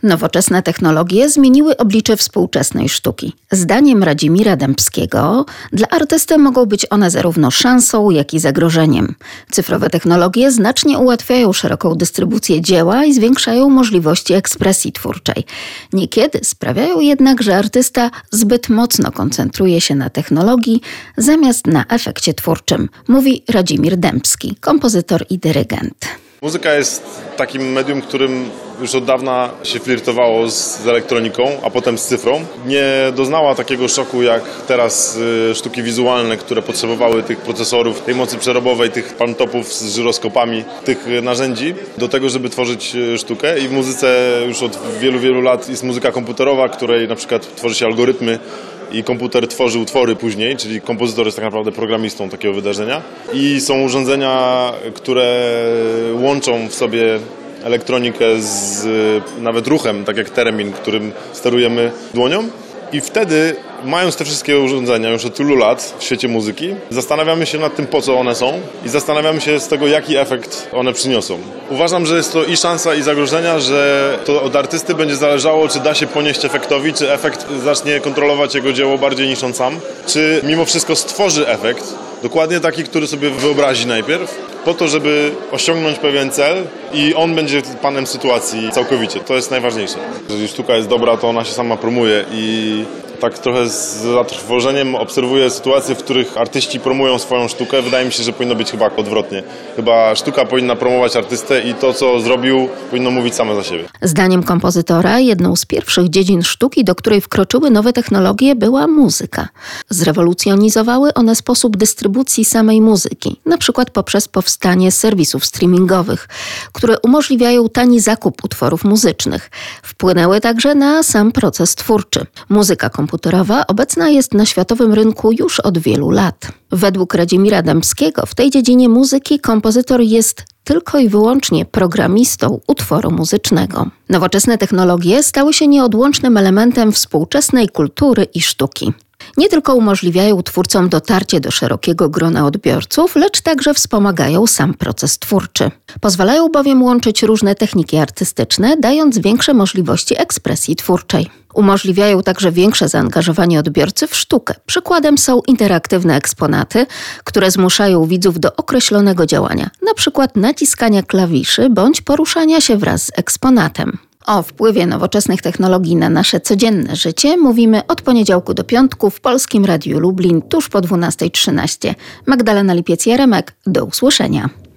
Nowoczesne technologie zmieniły oblicze współczesnej sztuki. Zdaniem Radzimira Dębskiego dla artysty mogą być one zarówno szansą, jak i zagrożeniem. Cyfrowe technologie znacznie ułatwiają szeroką dystrybucję dzieła i zwiększają możliwości ekspresji twórczej. Niekiedy sprawiają jednak, że artysta zbyt mocno koncentruje się na technologii zamiast na efekcie twórczym, mówi Radzimir Dębski, kompozytor i dyrygent. Muzyka jest takim medium, którym już od dawna się flirtowało z elektroniką, a potem z cyfrą. Nie doznała takiego szoku jak teraz sztuki wizualne, które potrzebowały tych procesorów, tej mocy przerobowej, tych palmtopów z żyroskopami, tych narzędzi do tego, żeby tworzyć sztukę. I w muzyce już od wielu, wielu lat jest muzyka komputerowa, której na przykład tworzy się algorytmy, i komputer tworzy utwory później, czyli kompozytor jest tak naprawdę programistą takiego wydarzenia. I są urządzenia, które łączą w sobie elektronikę z nawet ruchem, tak jak Theremin, którym sterujemy dłonią. I wtedy, mając te wszystkie urządzenia już od tylu lat w świecie muzyki, zastanawiamy się nad tym, po co one są i zastanawiamy się z tego, jaki efekt one przyniosą. Uważam, że jest to i szansa, i zagrożenia, że to od artysty będzie zależało, czy da się ponieść efektowi, czy efekt zacznie kontrolować jego dzieło bardziej niż on sam, czy mimo wszystko stworzy efekt, dokładnie taki, który sobie wyobrazi najpierw, po to, żeby osiągnąć pewien cel i on będzie panem sytuacji całkowicie. To jest najważniejsze. Jeżeli sztuka jest dobra, to ona się sama promuje i tak trochę z zatrwożeniem obserwuję sytuacje, w których artyści promują swoją sztukę. Wydaje mi się, że powinno być chyba odwrotnie. Chyba sztuka powinna promować artystę i to, co zrobił, powinno mówić same za siebie. Zdaniem kompozytora jedną z pierwszych dziedzin sztuki, do której wkroczyły nowe technologie, była muzyka. Zrewolucjonizowały one sposób dystrybucji samej muzyki, na przykład poprzez powstanie serwisów streamingowych, które umożliwiają tani zakup utworów muzycznych. Wpłynęły także na sam proces twórczy. Muzyka komputerowa obecna jest na światowym rynku już od wielu lat. Według Radzimira Dębskiego w tej dziedzinie muzyki kompozytor jest tylko i wyłącznie programistą utworu muzycznego. Nowoczesne technologie stały się nieodłącznym elementem współczesnej kultury i sztuki. Nie tylko umożliwiają twórcom dotarcie do szerokiego grona odbiorców, lecz także wspomagają sam proces twórczy. Pozwalają bowiem łączyć różne techniki artystyczne, dając większe możliwości ekspresji twórczej. Umożliwiają także większe zaangażowanie odbiorcy w sztukę. Przykładem są interaktywne eksponaty, które zmuszają widzów do określonego działania, na przykład naciskania klawiszy bądź poruszania się wraz z eksponatem. O wpływie nowoczesnych technologii na nasze codzienne życie mówimy od poniedziałku do piątku w Polskim Radiu Lublin tuż po 12:13. Magdalena Lipiec-Jaremek, do usłyszenia.